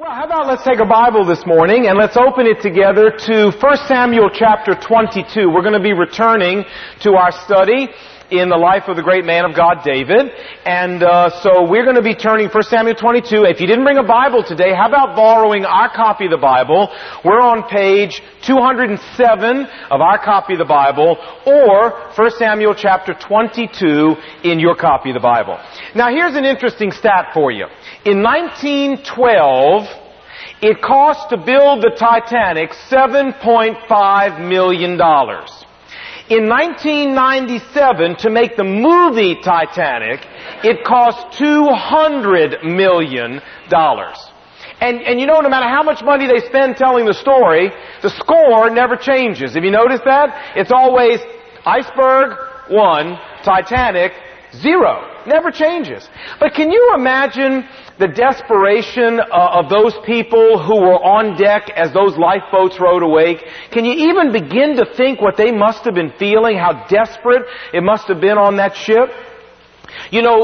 Well, how about let's take a Bible this morning and let's open it together to 1 Samuel chapter 22. We're going to be returning to our study in the life of the great man of God, David. And so we're going to be turning 1 Samuel 22. If you didn't bring a Bible today, how about borrowing our copy of the Bible? We're on page 207 of our copy of the Bible, or 1 Samuel chapter 22 in your copy of the Bible. Now here's an interesting stat for you. In 1912, it cost to build the Titanic $7.5 million. In 1997, to make the movie Titanic, it cost $200 million. And you know, no matter how much money they spend telling the story, the score never changes. Have you noticed that? It's always iceberg, 1, Titanic, 0. Never changes. But can you imagine the desperation of those people who were on deck as those lifeboats rode away? Can you even begin to think what they must have been feeling, how desperate it must have been on that ship? You know,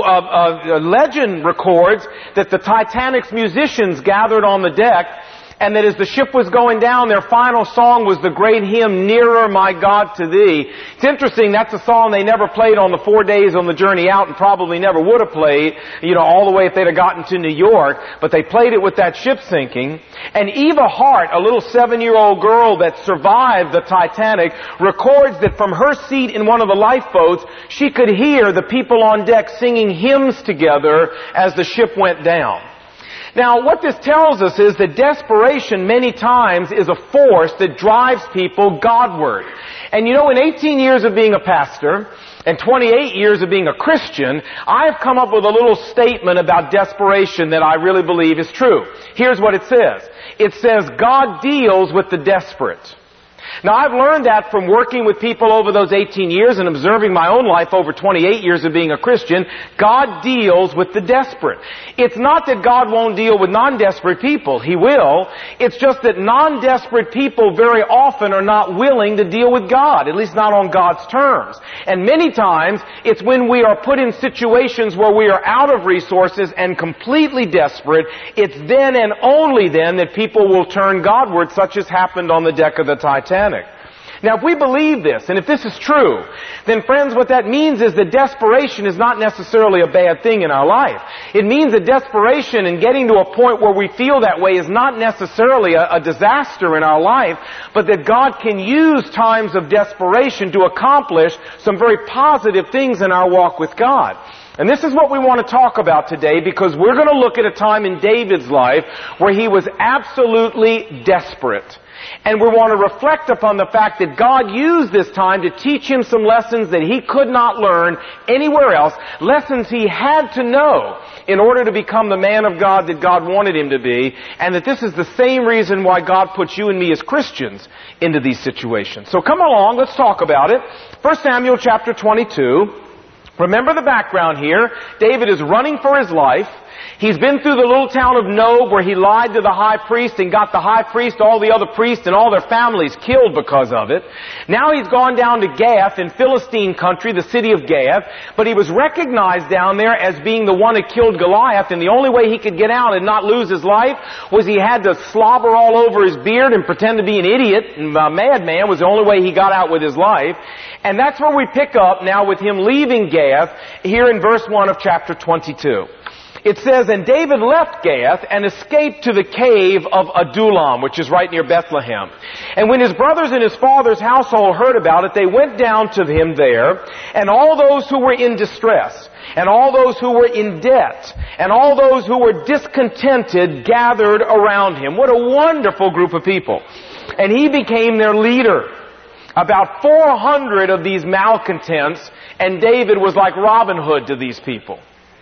legend records that the Titanic's musicians gathered on the deck, and that as the ship was going down, their final song was the great hymn, Nearer, My God, to Thee. It's interesting, that's a song they never played on the 4 days on the journey out, and probably never would have played, you know, all the way if they'd have gotten to New York, but they played it with that ship sinking. And Eva Hart, a little 7-year-old girl that survived the Titanic, records that from her seat in one of the lifeboats, she could hear the people on deck singing hymns together as the ship went down. Now, what this tells us is that desperation many times is a force that drives people Godward. And you know, in 18 years of being a pastor and 28 years of being a Christian, I've come up with a little statement about desperation that I really believe is true. Here's what it says. It says, God deals with the desperate. Now, I've learned that from working with people over those 18 years and observing my own life over 28 years of being a Christian. God deals with the desperate. It's not that God won't deal with non-desperate people. He will. It's just that non-desperate people very often are not willing to deal with God, at least not on God's terms. And many times, it's when we are put in situations where we are out of resources and completely desperate, it's then and only then that people will turn Godward, such as happened on the deck of the Titanic. Now, if we believe this, and if this is true, then friends, what that means is that desperation is not necessarily a bad thing in our life. It means that desperation and getting to a point where we feel that way is not necessarily a disaster in our life, but that God can use times of desperation to accomplish some very positive things in our walk with God. And this is what we want to talk about today, because we're going to look at a time in David's life where he was absolutely desperate. And we want to reflect upon the fact that God used this time to teach him some lessons that he could not learn anywhere else, lessons he had to know in order to become the man of God that God wanted him to be, and that this is the same reason why God puts you and me as Christians into these situations. So come along, let's talk about it. 1 Samuel chapter 22. Remember the background here. David is running for his life. He's been through the little town of Nob where he lied to the high priest and got the high priest, all the other priests, and all their families killed because of it. Now he's gone down to Gath in Philistine country, the city of Gath, but he was recognized down there as being the one who killed Goliath, and the only way he could get out and not lose his life was he had to slobber all over his beard and pretend to be an idiot, and a madman was the only way he got out with his life. And that's where we pick up now with him leaving Gath here in verse 1 of chapter 22. It says, And David left Gath and escaped to the cave of Adullam, which is right near Bethlehem. And when his brothers and his father's household heard about it, they went down to him there, and all those who were in distress, and all those who were in debt, and all those who were discontented gathered around him. What a wonderful group of people. And he became their leader. About 400 of these malcontents, and David was like Robin Hood to these people.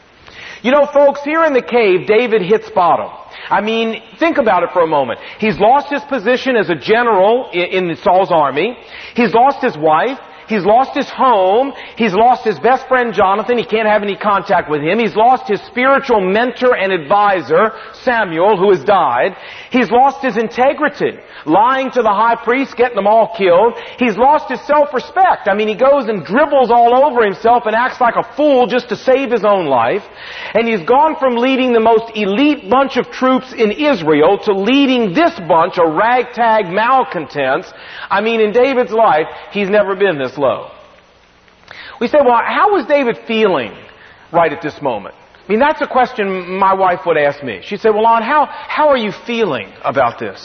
You know, folks, here in the cave, David hits bottom. I mean, think about it for a moment. He's lost his position as a general in Saul's army. He's lost his wife. He's lost his home. He's lost his best friend Jonathan. He can't have any contact with him. He's lost his spiritual mentor and advisor, Samuel, who has died. He's lost his integrity, lying to the high priest, getting them all killed. He's lost his self-respect. I mean, he goes and dribbles all over himself and acts like a fool just to save his own life. And he's gone from leading the most elite bunch of troops in Israel to leading this bunch of ragtag malcontents. I mean, in David's life, he's never been this low. We say, well, how was David feeling right at this moment? I mean, that's a question my wife would ask me. She'd say, well, Lon, how are you feeling about this?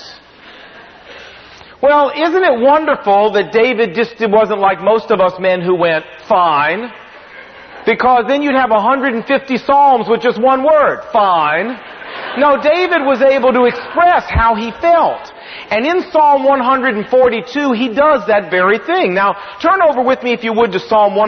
Well, isn't it wonderful that David just wasn't like most of us men who went, fine? Because then you'd have 150 Psalms with just one word, fine. No, David was able to express how he felt. And in Psalm 142, he does that very thing. Now, turn over with me, if you would, to Psalm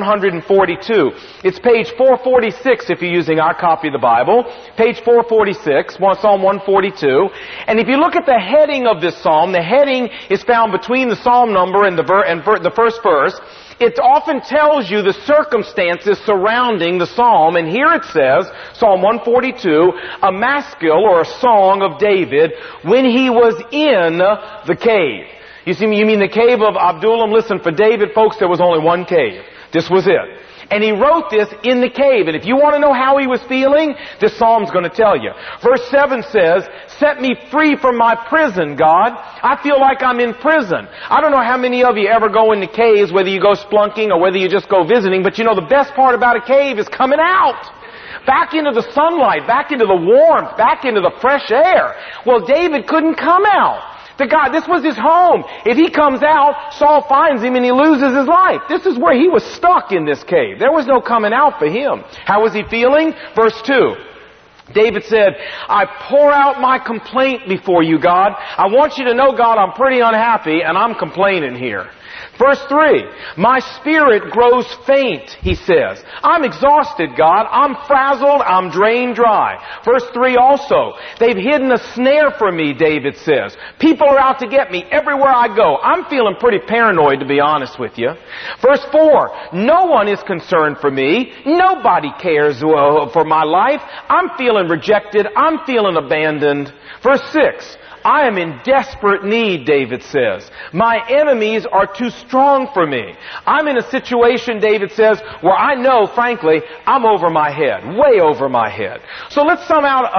142. It's page 446 if you're using our copy of the Bible. Page 446, Psalm 142. And if you look at the heading of this psalm, the heading is found between the psalm number and the first verse. It often tells you the circumstances surrounding the psalm, and here it says, Psalm 142, a maskil or a song of David when he was in the cave. You mean the cave of Adullam? Listen, for David, folks, there was only one cave. This was it. And he wrote this in the cave. And if you want to know how he was feeling, this psalm's going to tell you. Verse 7 says, set me free from my prison, God. I feel like I'm in prison. I don't know how many of you ever go into caves, whether you go splunking or whether you just go visiting, but you know the best part about a cave is coming out. Back into the sunlight, back into the warmth, back into the fresh air. Well, David couldn't come out. This was his home. If he comes out, Saul finds him and he loses his life. This is where he was stuck in this cave. There was no coming out for him. How was he feeling? Verse 2. David said, I pour out my complaint before you, God. I want you to know, God, I'm pretty unhappy and I'm complaining here. Verse 3, my spirit grows faint, he says. I'm exhausted, God. I'm frazzled. I'm drained dry. Verse 3 also, they've hidden a snare for me, David says. People are out to get me everywhere I go. I'm feeling pretty paranoid, to be honest with you. Verse 4, no one is concerned for me. Nobody cares for my life. I'm feeling rejected. I'm feeling abandoned. Verse 6, I am in desperate need, David says. My enemies are too strong for me. I'm in a situation, David says, where I know, frankly, I'm over my head, way over my head. So let's sum up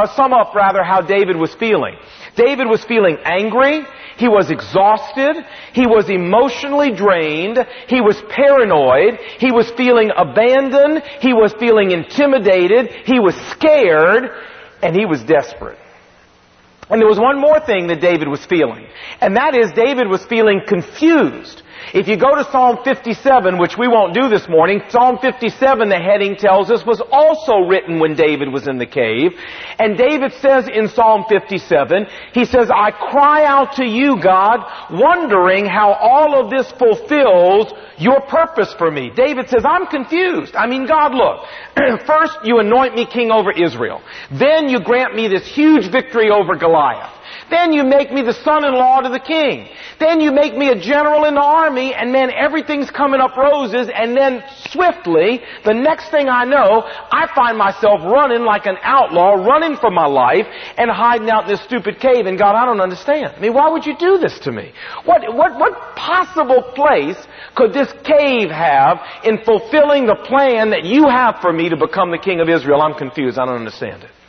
how David was feeling. David was feeling angry. He was exhausted. He was emotionally drained. He was paranoid. He was feeling abandoned. He was feeling intimidated. He was scared. And he was desperate. And there was one more thing that David was feeling, and that is David was feeling confused. If you go to Psalm 57, which we won't do this morning, Psalm 57, the heading tells us, was also written when David was in the cave. And David says in Psalm 57, he says, I cry out to you, God, wondering how all of this fulfills your purpose for me. David says, I'm confused. I mean, God, look, first you anoint me king over Israel. Then you grant me this huge victory over Goliath. Then you make me the son-in-law to the king. Then you make me a general in the army, and man, everything's coming up roses, and then swiftly, the next thing I know, I find myself running like an outlaw, running for my life, and hiding out in this stupid cave, and God, I don't understand. I mean, why would you do this to me? What possible place could this cave have in fulfilling the plan that you have for me to become the king of Israel? I'm confused. I don't understand it.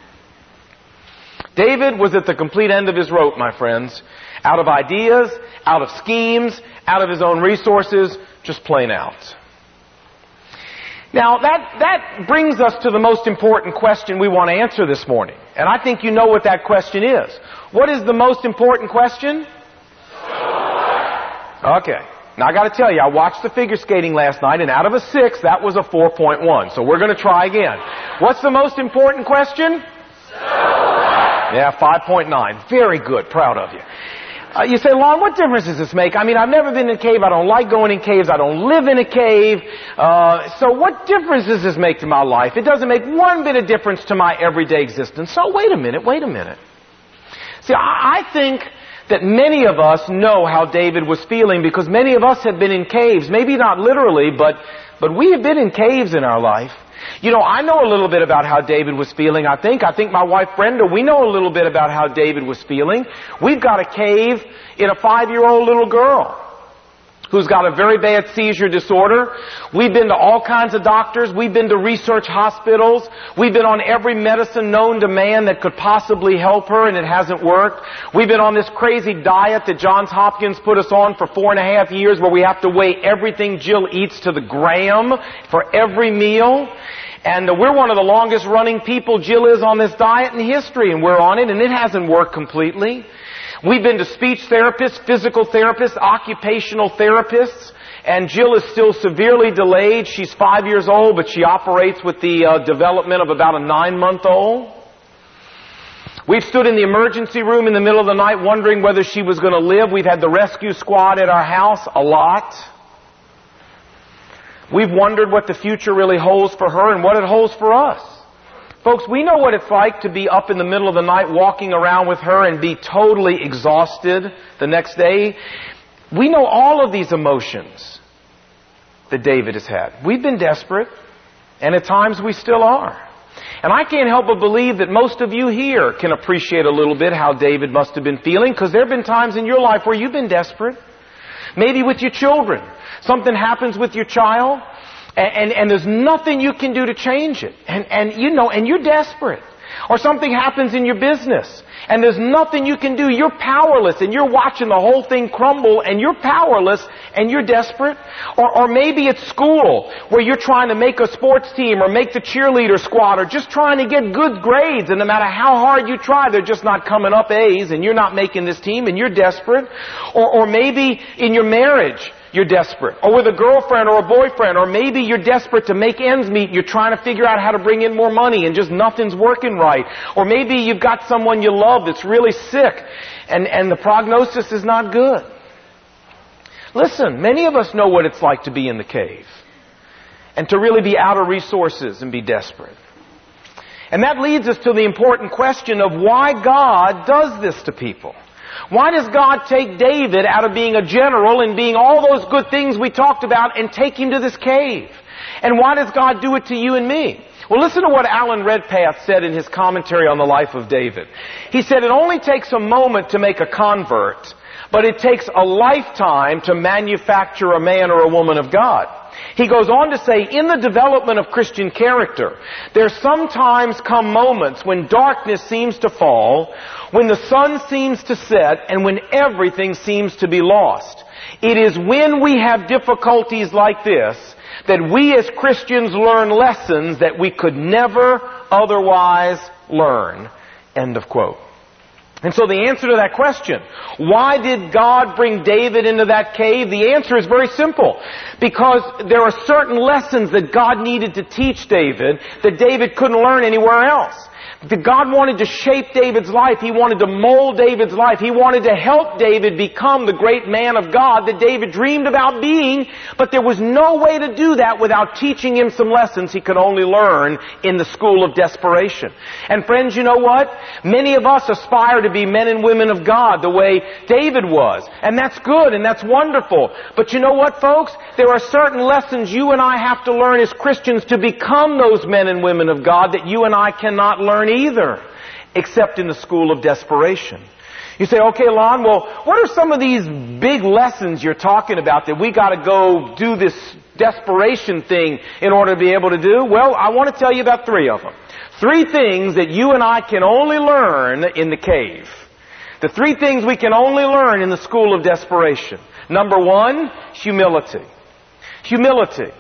David was at the complete end of his rope, my friends. Out of ideas, out of schemes, out of his own resources, just plain out. Now, that brings us to the most important question we want to answer this morning. And I think you know what that question is. What is the most important question? Okay. Now, I got to tell you, I watched the figure skating last night, and out of a 6, that was a 4.1. So we're going to try again. What's the most important question? Yeah, 5.9. Very good. Proud of you. You say, Lon, what difference does this make? I mean, I've never been in a cave. I don't like going in caves. I don't live in a cave. So what difference does this make to my life? It doesn't make one bit of difference to my everyday existence. So wait a minute. See, I think that many of us know how David was feeling, because many of us have been in caves. Maybe not literally, but we have been in caves in our life. You know, I know a little bit about how David was feeling, I think my wife Brenda, we know a little bit about how David was feeling. We've got a cave in a 5-year-old little girl who's got a very bad seizure disorder. We've been to all kinds of doctors. We've been to research hospitals. We've been on every medicine known to man that could possibly help her, and it hasn't worked. We've been on this crazy diet that Johns Hopkins put us on for 4.5 years, where we have to weigh everything Jill eats to the gram for every meal. And we're one of the longest running people Jill is on this diet in history, and we're on it, and it hasn't worked completely. We've been to speech therapists, physical therapists, occupational therapists, and Jill is still severely delayed. She's 5 years old, but she operates with the development of about a 9-month-old. We've stood in the emergency room in the middle of the night wondering whether she was going to live. We've had the rescue squad at our house a lot. We've wondered what the future really holds for her and what it holds for us. Folks, we know what it's like to be up in the middle of the night walking around with her and be totally exhausted the next day. We know all of these emotions that David has had. We've been desperate, and at times we still are. And I can't help but believe that most of you here can appreciate a little bit how David must have been feeling, because there have been times in your life where you've been desperate. Maybe with your children. Something happens with your child, and there's nothing you can do to change it. And you're desperate. Or something happens in your business, and there's nothing you can do. You're powerless, and you're watching the whole thing crumble, and you're powerless, and you're desperate. Or maybe it's school, where you're trying to make a sports team, or make the cheerleader squad, or just trying to get good grades, and no matter how hard you try, they're just not coming up A's, and you're not making this team, and you're desperate. Or maybe in your marriage, you're desperate. Or with a girlfriend or a boyfriend. Or maybe you're desperate to make ends meet. You're trying to figure out how to bring in more money and just nothing's working right. Or maybe you've got someone you love that's really sick and the prognosis is not good. Listen, many of us know what it's like to be in the cave and to really be out of resources and be desperate. And that leads us to the important question of why God does this to people. Why does God take David out of being a general and being all those good things we talked about and take him to this cave? And why does God do it to you and me? Well, listen to what Alan Redpath said in his commentary on the life of David. He said, it only takes a moment to make a convert, but it takes a lifetime to manufacture a man or a woman of God. He goes on to say, in the development of Christian character, there sometimes come moments when darkness seems to fall, when the sun seems to set, and when everything seems to be lost. It is when we have difficulties like this that we as Christians learn lessons that we could never otherwise learn. End of quote. And so the answer to that question, why did God bring David into that cave? The answer is very simple. Because there are certain lessons that God needed to teach David that David couldn't learn anywhere else. That God wanted to shape David's life. He wanted to mold David's life. He wanted to help David become the great man of God that David dreamed about being. But there was no way to do that without teaching him some lessons he could only learn in the school of desperation. And friends, you know what? Many of us aspire to be men and women of God the way David was. And that's good and that's wonderful. But you know what, folks? There are certain lessons you and I have to learn as Christians to become those men and women of God that you and I cannot learn either, except in the school of desperation. You say, okay, Lon, well, what are some of these big lessons you're talking about that we got to go do this desperation thing in order to be able to do? Well, I want to tell you about 3 of them. 3 things that you and I can only learn in the cave. The 3 things we can only learn in the school of desperation. Number 1, humility. Humility.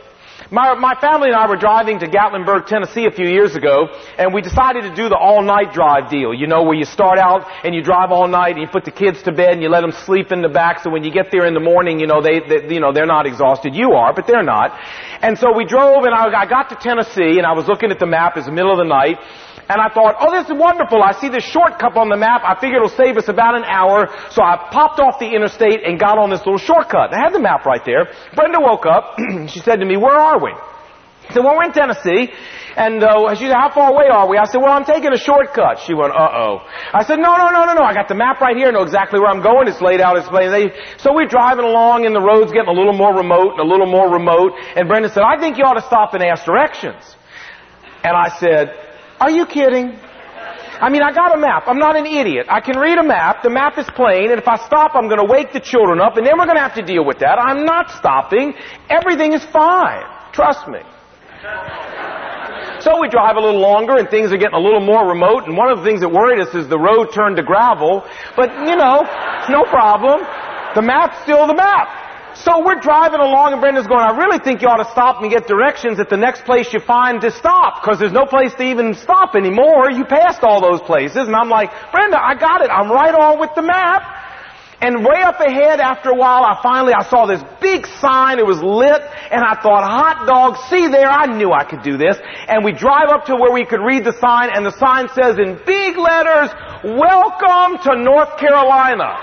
My family and I were driving to Gatlinburg, Tennessee a few years ago, and we decided to do the all-night drive deal. You know, where you start out and you drive all night and you put the kids to bed and you let them sleep in the back, so when you get there in the morning, they're not exhausted. You are, but they're not. And so we drove, and I got to Tennessee, and I was looking at the map. It's the middle of the night. And I thought, oh, this is wonderful. I see this shortcut on the map. I figured it'll save us about an hour. So I popped off the interstate and got on this little shortcut. I had the map right there. Brenda woke up. She said to me, where are we? He said, well, we're in Tennessee. And she said, how far away are we? I said, well, I'm taking a shortcut. She went, uh-oh. I said, no. I got the map right here. I know exactly where I'm going. It's laid out. So we're driving along and the road's getting a little more remote and a little more remote. And Brenda said, I think you ought to stop and ask directions. And I said, are you kidding? I mean, I got a map. I'm not an idiot. I can read a map. The map is plain. And if I stop, I'm going to wake the children up. And then we're going to have to deal with that. I'm not stopping. Everything is fine. Trust me. So we drive a little longer and things are getting a little more remote, and one of the things that worried us is the road turned to gravel, but it's no problem. The map's still the map. So we're driving along and Brenda's going, I really think you ought to stop and get directions at the next place you find to stop, because there's no place to even stop anymore. You passed all those places. And I'm like, Brenda, I got it. I'm right on with the map. And way up ahead, after a while, I saw this big sign. It was lit, and I thought, hot dog, see there, I knew I could do this. And we drive up to where we could read the sign, and the sign says in big letters, welcome to North Carolina.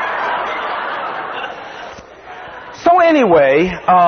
So anyway,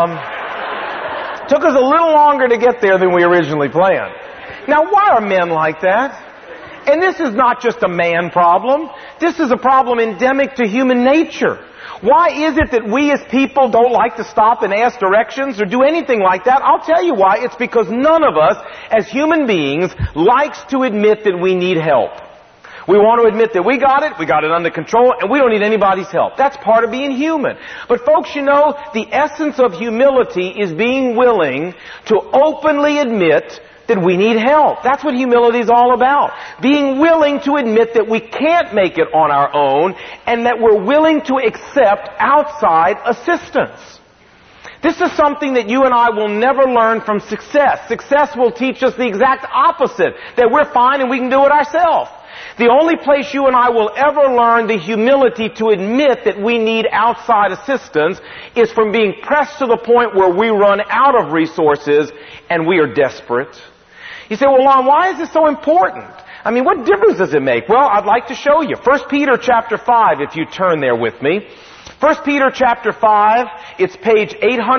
took us a little longer to get there than we originally planned. Now, why are men like that? And this is not just a man problem. This is a problem endemic to human nature. Why is it that we as people don't like to stop and ask directions or do anything like that? I'll tell you why. It's because none of us as human beings likes to admit that we need help. We want to admit that we got it under control, and we don't need anybody's help. That's part of being human. But folks, the essence of humility is being willing to openly admit that we need help. That's what humility is all about. Being willing to admit that we can't make it on our own and that we're willing to accept outside assistance. This is something that you and I will never learn from success. Success will teach us the exact opposite, that we're fine and we can do it ourselves. The only place you and I will ever learn the humility to admit that we need outside assistance is from being pressed to the point where we run out of resources and we are desperate. You say, well, Lon, why is this so important? I mean, what difference does it make? Well, I'd like to show you. 1 Peter chapter 5, if you turn there with me. 1 Peter chapter 5, it's page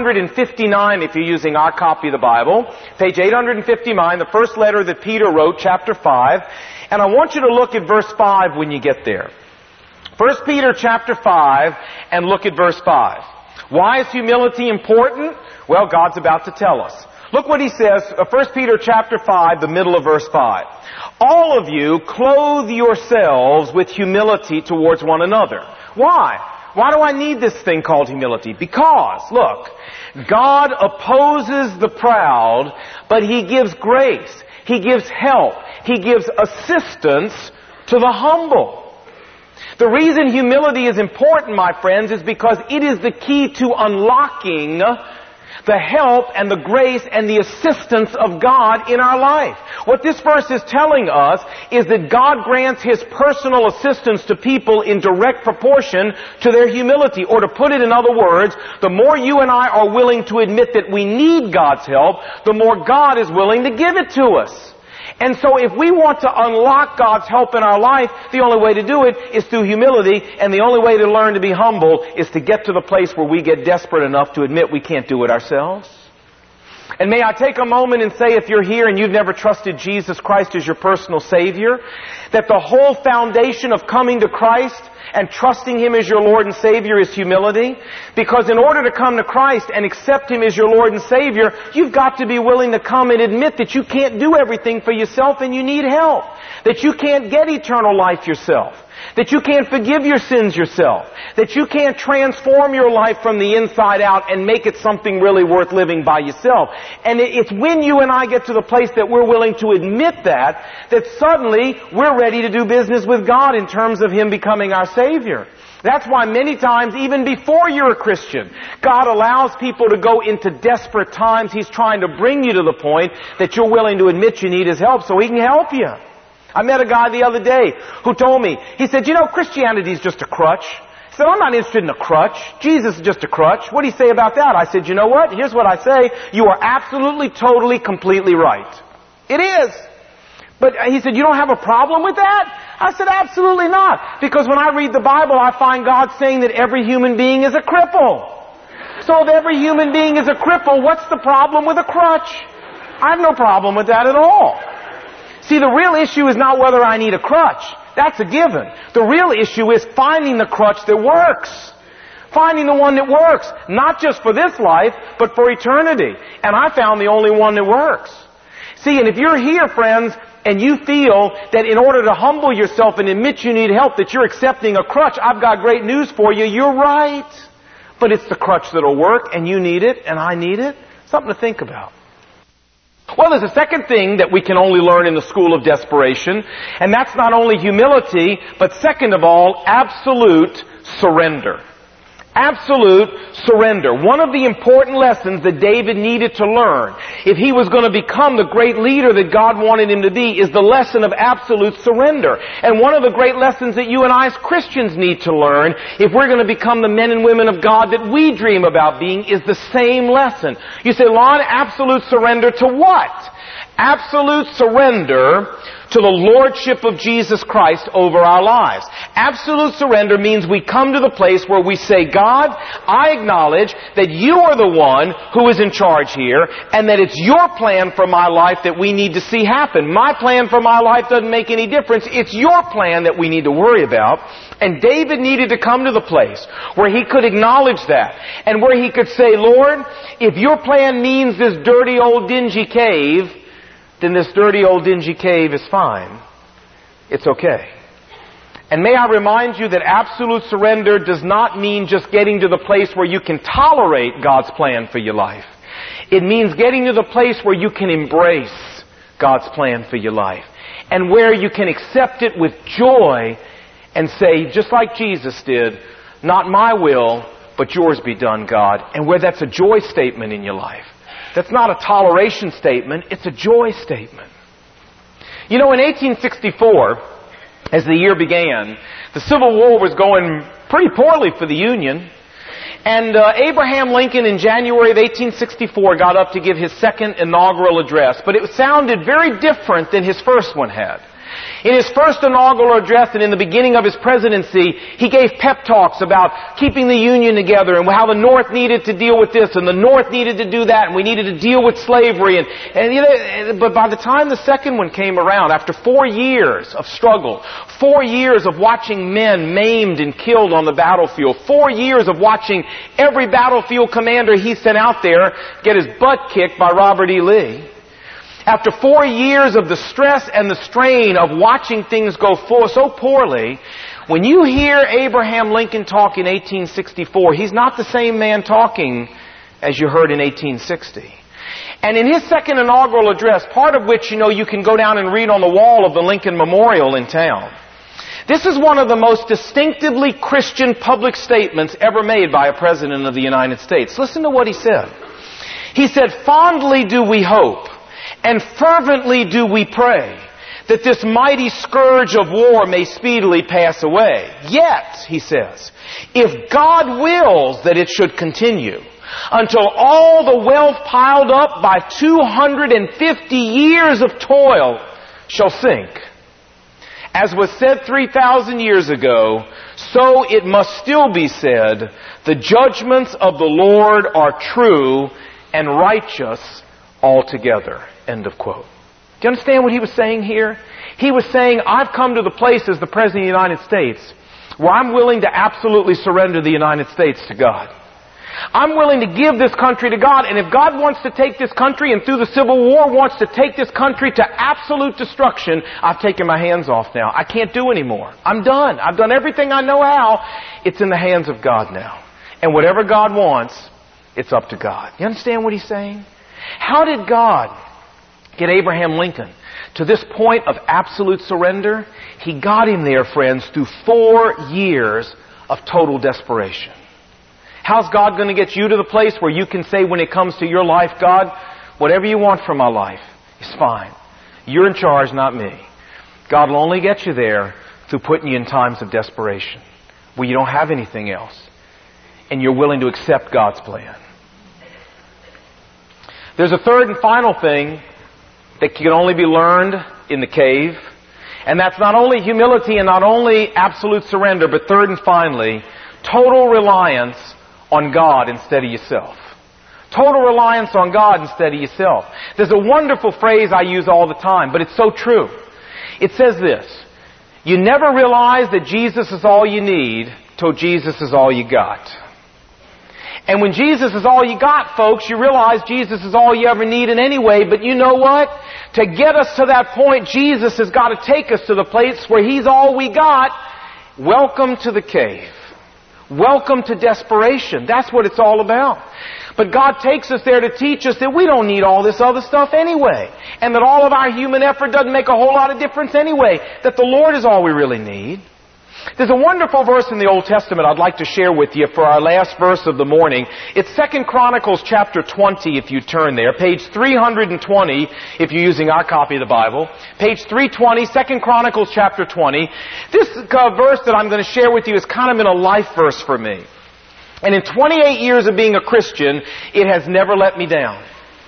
859 if you're using our copy of the Bible. Page 859, the first letter that Peter wrote, chapter 5. And I want you to look at verse 5 when you get there. 1 Peter chapter 5, and look at verse 5. Why is humility important? Well, God's about to tell us. Look what he says, 1 Peter chapter 5, the middle of verse 5. All of you clothe yourselves with humility towards one another. Why? Why do I need this thing called humility? Because, look, God opposes the proud, but He gives grace. He gives help. He gives assistance to the humble. The reason humility is important, my friends, is because it is the key to unlocking the help and the grace and the assistance of God in our life. What this verse is telling us is that God grants His personal assistance to people in direct proportion to their humility. Or to put it in other words, the more you and I are willing to admit that we need God's help, the more God is willing to give it to us. And so if we want to unlock God's help in our life, the only way to do it is through humility, and the only way to learn to be humble is to get to the place where we get desperate enough to admit we can't do it ourselves. And may I take a moment and say, if you're here and you've never trusted Jesus Christ as your personal Savior, that the whole foundation of coming to Christ and trusting Him as your Lord and Savior is humility. Because in order to come to Christ and accept Him as your Lord and Savior, you've got to be willing to come and admit that you can't do everything for yourself and you need help. That you can't get eternal life yourself. That you can't forgive your sins yourself. That you can't transform your life from the inside out and make it something really worth living by yourself. And it's when you and I get to the place that we're willing to admit that suddenly we're ready to do business with God in terms of Him becoming our Savior. That's why many times, even before you're a Christian, God allows people to go into desperate times. He's trying to bring you to the point that you're willing to admit you need His help so He can help you. I met a guy the other day who told me, he said, Christianity is just a crutch. He said, I'm not interested in a crutch. Jesus is just a crutch. What do you say about that? I said, you know what? Here's what I say. You are absolutely, totally, completely right. It is. But he said, you don't have a problem with that? I said, absolutely not. Because when I read the Bible, I find God saying that every human being is a cripple. So if every human being is a cripple, what's the problem with a crutch? I have no problem with that at all. See, the real issue is not whether I need a crutch. That's a given. The real issue is finding the crutch that works. Finding the one that works. Not just for this life, but for eternity. And I found the only one that works. See, and if you're here, friends, and you feel that in order to humble yourself and admit you need help, that you're accepting a crutch, I've got great news for you. You're right. But it's the crutch that'll work, and you need it, and I need it. Something to think about. Well, there's a second thing that we can only learn in the school of desperation, and that's not only humility, but second of all, absolute surrender. Absolute surrender. One of the important lessons that David needed to learn, if he was going to become the great leader that God wanted him to be, is the lesson of absolute surrender. And one of the great lessons that you and I as Christians need to learn, if we're going to become the men and women of God that we dream about being, is the same lesson. You say, Lon, absolute surrender to what? Absolute surrender to the Lordship of Jesus Christ over our lives. Absolute surrender means we come to the place where we say, God, I acknowledge that you are the one who is in charge here, and that it's your plan for my life that we need to see happen. My plan for my life doesn't make any difference. It's your plan that we need to worry about. And David needed to come to the place where he could acknowledge that, and where he could say, Lord, if your plan means this dirty old dingy cave, then this dirty old dingy cave is fine. It's okay. And may I remind you that absolute surrender does not mean just getting to the place where you can tolerate God's plan for your life. It means getting to the place where you can embrace God's plan for your life, and where you can accept it with joy and say, just like Jesus did, not my will, but yours be done, God. And where that's a joy statement in your life. That's not a toleration statement, it's a joy statement. You know, in 1864, as the year began, the Civil War was going pretty poorly for the Union. And Abraham Lincoln in January of 1864 got up to give his second inaugural address. But it sounded very different than his first one had. In his first inaugural address and in the beginning of his presidency, he gave pep talks about keeping the Union together and how the North needed to deal with this and the North needed to do that and we needed to deal with slavery. But by the time the second one came around, after 4 years of struggle, 4 years of watching men maimed and killed on the battlefield, 4 years of watching every battlefield commander he sent out there get his butt kicked by Robert E. Lee, after 4 years of the stress and the strain of watching things go so poorly, when you hear Abraham Lincoln talk in 1864, he's not the same man talking as you heard in 1860. And in his second inaugural address, part of which, you can go down and read on the wall of the Lincoln Memorial in town, this is one of the most distinctively Christian public statements ever made by a president of the United States. Listen to what he said. He said, "Fondly do we hope, and fervently do we pray that this mighty scourge of war may speedily pass away. Yet," he says, "if God wills that it should continue until all the wealth piled up by 250 years of toil shall sink. As was said 3,000 years ago, so it must still be said, the judgments of the Lord are true and righteous altogether." End of quote. Do you understand what he was saying here? He was saying, I've come to the place as the President of the United States where I'm willing to absolutely surrender the United States to God. I'm willing to give this country to God, and if God wants to take this country and through the Civil War wants to take this country to absolute destruction, I've taken my hands off now. I can't do anymore. I'm done. I've done everything I know how. It's in the hands of God now. And whatever God wants, it's up to God. You understand what he's saying? How did God get Abraham Lincoln to this point of absolute surrender? He got him there, friends, through 4 years of total desperation. How's God going to get you to the place where you can say when it comes to your life, God, whatever you want from my life is fine. You're in charge, not me. God will only get you there through putting you in times of desperation where you don't have anything else and you're willing to accept God's plan. There's a third and final thing that can only be learned in the cave. And that's not only humility and not only absolute surrender, but third and finally, total reliance on God instead of yourself. Total reliance on God instead of yourself. There's a wonderful phrase I use all the time, but it's so true. It says this: you never realize that Jesus is all you need till Jesus is all you got. And when Jesus is all you got, folks, you realize Jesus is all you ever need in any way. But you know what? To get us to that point, Jesus has got to take us to the place where He's all we got. Welcome to the cave. Welcome to desperation. That's what it's all about. But God takes us there to teach us that we don't need all this other stuff anyway. And that all of our human effort doesn't make a whole lot of difference anyway. That the Lord is all we really need. There's a wonderful verse in the Old Testament I'd like to share with you for our last verse of the morning. It's 2 Chronicles chapter 20 if you turn there. Page 320 if you're using our copy of the Bible. Page 320, 2 Chronicles chapter 20. This verse that I'm going to share with you has kind of been a life verse for me. And in 28 years of being a Christian, it has never let me down.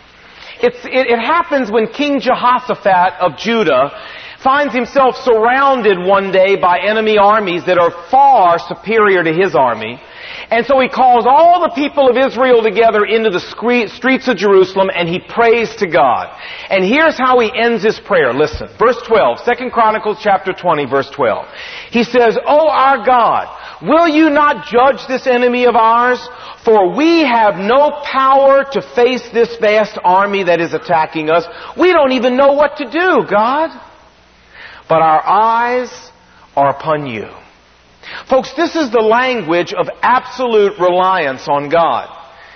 It happens when King Jehoshaphat of Judah finds himself surrounded one day by enemy armies that are far superior to his army. And so he calls all the people of Israel together into the streets of Jerusalem and he prays to God. And here's how he ends his prayer. Listen, verse 12, 2 Chronicles chapter 20, verse 12. He says, "O our God, will you not judge this enemy of ours? For we have no power to face this vast army that is attacking us. We don't even know what to do, God. But our eyes are upon you." Folks, this is the language of absolute reliance on God.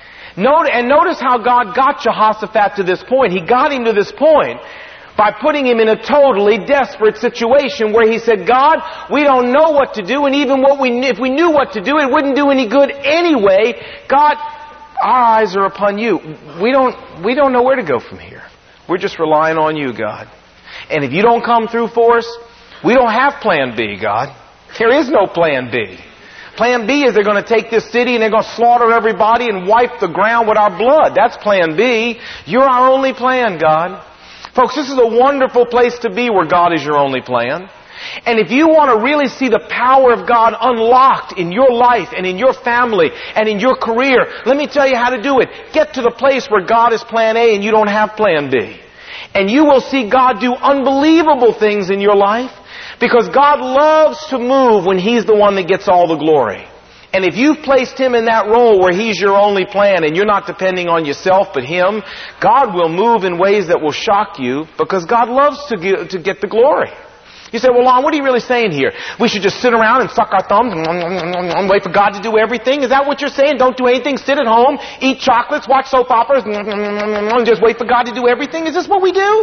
Notice how God got Jehoshaphat to this point. He got him to this point by putting him in a totally desperate situation where he said, "God, we don't know what to do, and even if we knew what to do, it wouldn't do any good anyway. God, our eyes are upon you. We don't know where to go from here. We're just relying on you, God. And if you don't come through for us, we don't have plan B, God. There is no plan B. Plan B is they're going to take this city and they're going to slaughter everybody and wipe the ground with our blood. That's plan B. You're our only plan, God." Folks, this is a wonderful place to be where God is your only plan. And if you want to really see the power of God unlocked in your life and in your family and in your career, let me tell you how to do it. Get to the place where God is plan A and you don't have plan B. And you will see God do unbelievable things in your life because God loves to move when He's the one that gets all the glory. And if you've placed Him in that role where He's your only plan and you're not depending on yourself but Him, God will move in ways that will shock you because God loves to get the glory. You say, "Well, Lon, what are you really saying here? We should just sit around and suck our thumbs and wait for God to do everything? Is that what you're saying? Don't do anything, sit at home, eat chocolates, watch soap operas, and just wait for God to do everything? Is this what we do?"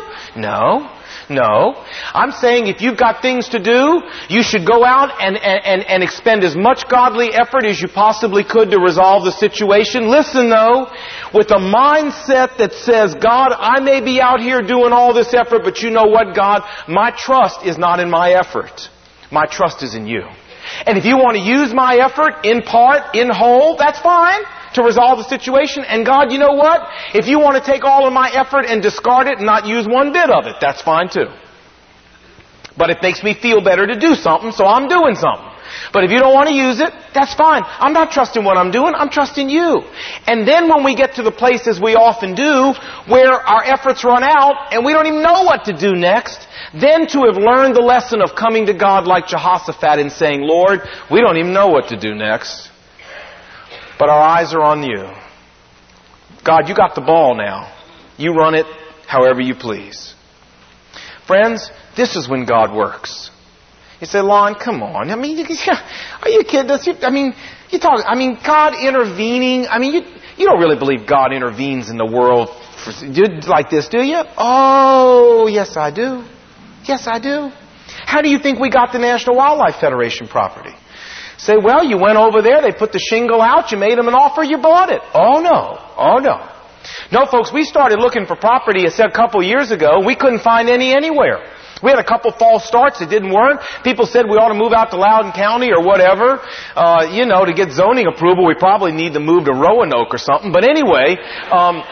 No. I'm saying if you've got things to do, you should go out and expend as much godly effort as you possibly could to resolve the situation. Listen though, with a mindset that says, "God, I may be out here doing all this effort, but you know what, God? My trust is not in my effort. My trust is in you. And if you want to use my effort in part, in whole, that's fine to resolve the situation. And God, you know what? If you want to take all of my effort and discard it and not use one bit of it, that's fine too. But it makes me feel better to do something, so I'm doing something. But if you don't want to use it, that's fine. I'm not trusting what I'm doing, I'm trusting you." And then when we get to the places we often do, where our efforts run out and we don't even know what to do next, then to have learned the lesson of coming to God like Jehoshaphat and saying, "Lord, we don't even know what to do next, but our eyes are on you. God, you got the ball now. You run it however you please." Friends, this is when God works. You say, "Lon, come on. I mean, are you kidding? God intervening. You don't really believe God intervenes in the world like this, do you?" "Oh, yes, I do. Yes, I do." "How do you think we got the National Wildlife Federation property?" Say, "Well, you went over there, they put the shingle out, you made them an offer, you bought it." Oh no. No, folks, we started looking for property, I said, a couple years ago. We couldn't find any anywhere. We had a couple false starts. It didn't work. People said we ought to move out to Loudoun County or whatever. To get zoning approval, we probably need to move to Roanoke or something. But anyway,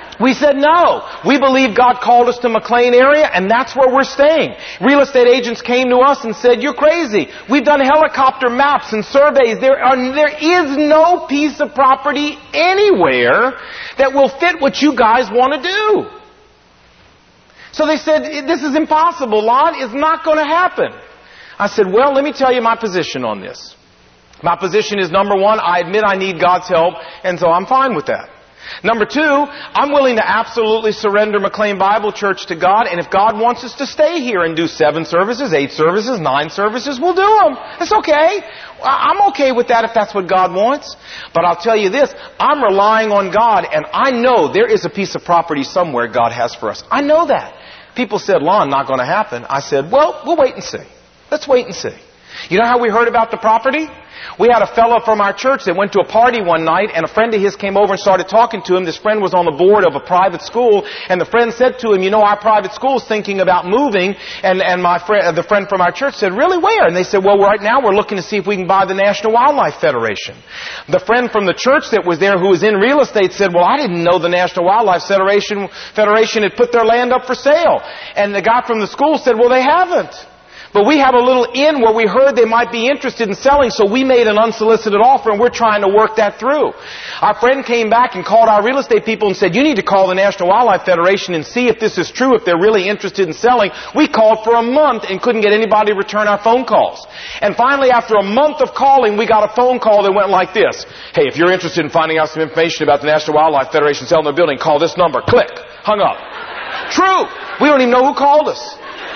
We said no. We believe God called us to McLean area, and that's where we're staying. Real estate agents came to us and said, you're crazy. We've done helicopter maps and surveys. There is no piece of property anywhere that will fit what you guys want to do. So they said, this is impossible, Lon. It's not going to happen. I said, well, let me tell you my position on this. My position is, number one, I admit I need God's help, and so I'm fine with that. Number two, I'm willing to absolutely surrender McLean Bible Church to God, and if God wants us to stay here and do 7 services, 8 services, 9 services, we'll do them. It's okay. I'm okay with that if that's what God wants. But I'll tell you this, I'm relying on God, and I know there is a piece of property somewhere God has for us. I know that. People said, Lon, not going to happen. I said, well, we'll wait and see. Let's wait and see. You know how we heard about the property? We had a fellow from our church that went to a party one night, and a friend of his came over and started talking to him. This friend was on the board of a private school, and the friend said to him, you know, our private school is thinking about moving, and the friend from our church said, really, where? And they said, well, right now we're looking to see if we can buy the National Wildlife Federation. The friend from the church that was there who was in real estate said, well, I didn't know the National Wildlife Federation had put their land up for sale. And the guy from the school said, well, they haven't. But we have a little inn where we heard they might be interested in selling, so we made an unsolicited offer, and we're trying to work that through. Our friend came back and called our real estate people and said, you need to call the National Wildlife Federation and see if this is true, if they're really interested in selling. We called for a month and couldn't get anybody to return our phone calls. And finally, after a month of calling, we got a phone call that went like this. Hey, if you're interested in finding out some information about the National Wildlife Federation selling their building, call this number. Click. Hung up. True. We don't even know who called us.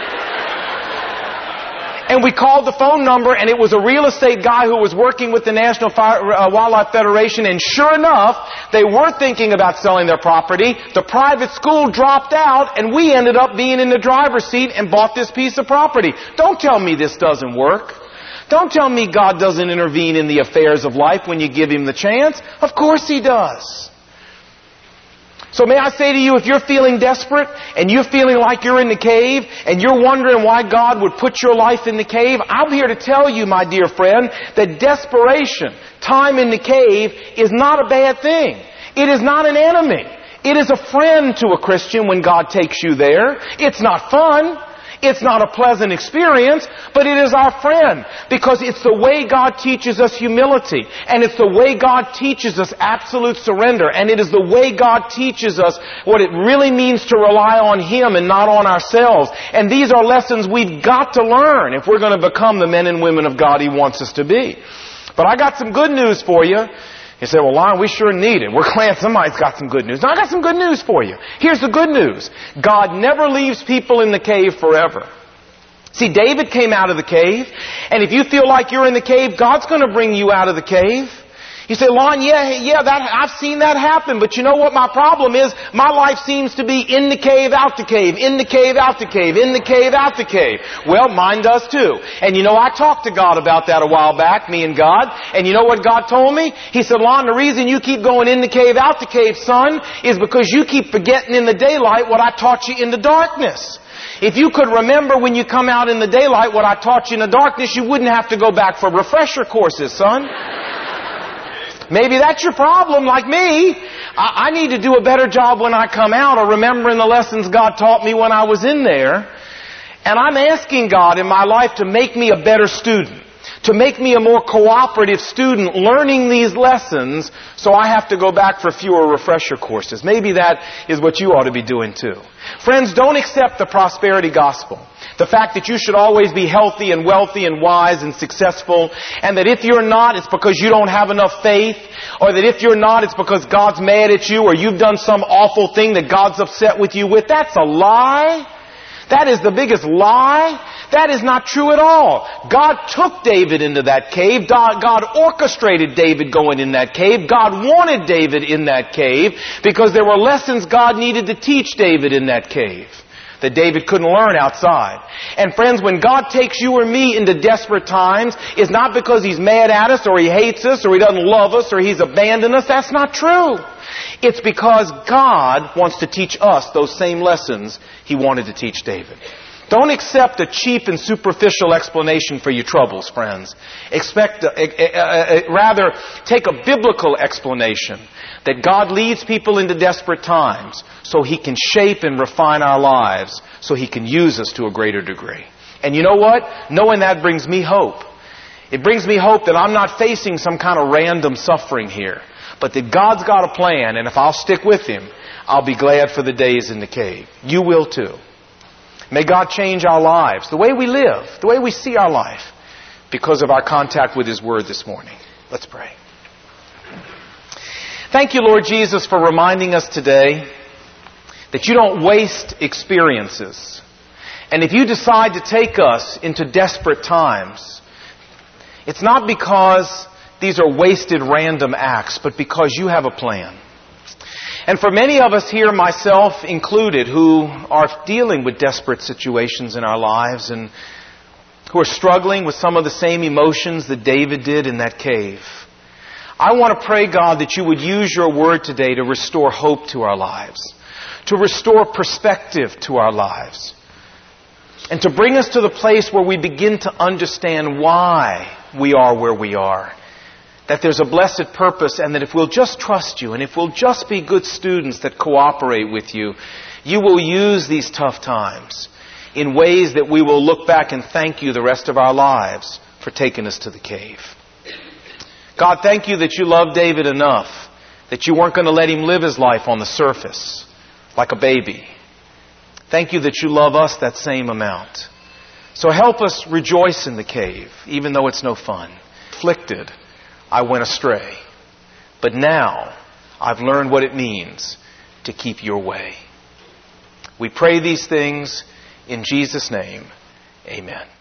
And we called the phone number, and it was a real estate guy who was working with the National Wildlife Federation, and sure enough, they were thinking about selling their property. The private school dropped out, and we ended up being in the driver's seat and bought this piece of property. Don't tell me this doesn't work. Don't tell me God doesn't intervene in the affairs of life when you give Him the chance. Of course He does. So may I say to you, if you're feeling desperate and you're feeling like you're in the cave and you're wondering why God would put your life in the cave, I'm here to tell you, my dear friend, that desperation, time in the cave, is not a bad thing. It is not an enemy. It is a friend to a Christian when God takes you there. It's not fun. It's not a pleasant experience, but it is our friend because it's the way God teaches us humility, and it's the way God teaches us absolute surrender, and it is the way God teaches us what it really means to rely on Him and not on ourselves. And these are lessons we've got to learn if we're going to become the men and women of God He wants us to be. But I got some good news for you. You say, well, Lon, we sure need it. We're glad somebody's got some good news. Now, I got some good news for you. Here's the good news. God never leaves people in the cave forever. See, David came out of the cave, and if you feel like you're in the cave, God's going to bring you out of the cave. You say, Lon, I've seen that happen, but you know what my problem is? My life seems to be in the cave, out the cave, in the cave, out the cave, in the cave, out the cave. Well, mine does too. And you know, I talked to God about that a while back, me and God, and you know what God told me? He said, Lon, the reason you keep going in the cave, out the cave, son, is because you keep forgetting in the daylight what I taught you in the darkness. If you could remember when you come out in the daylight what I taught you in the darkness, you wouldn't have to go back for refresher courses, son. Maybe that's your problem, like me. I need to do a better job when I come out of remembering the lessons God taught me when I was in there. And I'm asking God in my life to make me a better student, to make me a more cooperative student learning these lessons, so I have to go back for fewer refresher courses. Maybe that is what you ought to be doing too. Friends, don't accept the prosperity gospel. The fact that you should always be healthy and wealthy and wise and successful, and that if you're not, it's because you don't have enough faith, or that if you're not, it's because God's mad at you, or you've done some awful thing that God's upset with you with. That's a lie. That is the biggest lie. That is not true at all. God took David into that cave. God orchestrated David going in that cave. God wanted David in that cave because there were lessons God needed to teach David in that cave that David couldn't learn outside. And friends, when God takes you or me into desperate times, it's not because He's mad at us or He hates us or He doesn't love us or He's abandoned us. That's not true. It's because God wants to teach us those same lessons He wanted to teach David. Don't accept a cheap and superficial explanation for your troubles, friends. Rather, take a biblical explanation that God leads people into desperate times so He can shape and refine our lives, so He can use us to a greater degree. And you know what? Knowing that brings me hope. It brings me hope that I'm not facing some kind of random suffering here, but that God's got a plan, and if I'll stick with Him, I'll be glad for the days in the cave. You will too. May God change our lives, the way we live, the way we see our life, because of our contact with His Word this morning. Let's pray. Thank you, Lord Jesus, for reminding us today that you don't waste experiences. And if you decide to take us into desperate times, it's not because these are wasted random acts, but because you have a plan. And for many of us here, myself included, who are dealing with desperate situations in our lives and who are struggling with some of the same emotions that David did in that cave, I want to pray, God, that you would use your word today to restore hope to our lives, to restore perspective to our lives, and to bring us to the place where we begin to understand why we are where we are. That there's a blessed purpose, and that if we'll just trust you, and if we'll just be good students that cooperate with you, you will use these tough times in ways that we will look back and thank you the rest of our lives for taking us to the cave. God, thank you that you loved David enough that you weren't going to let him live his life on the surface like a baby. Thank you that you love us that same amount. So help us rejoice in the cave, even though it's no fun. Afflicted, I went astray. But now I've learned what it means to keep your way. We pray these things in Jesus' name. Amen.